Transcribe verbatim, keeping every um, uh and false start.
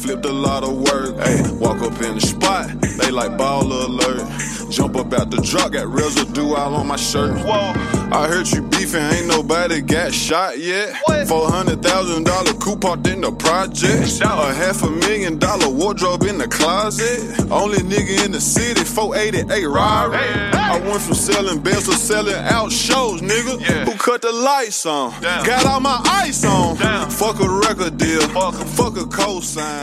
flipped a lot of work. Hey, walk up in the spot, they like baller alert. Jump up out the truck, got residue all on my shirt. Whoa. I heard you beefing, ain't nobody got shot yet. What? Four hundred thousand dollar coupe parked in the project. A half a million dollar wardrobe in the closet. Only nigga in the city, four eighty-eight Rari. Hey, hey. I went from selling bells to selling out shows, nigga. Yeah. Who cut the lights on? Damn. Got all my ice on. Damn. Fuck a record deal. Fuck 'em. Fuck a cosign.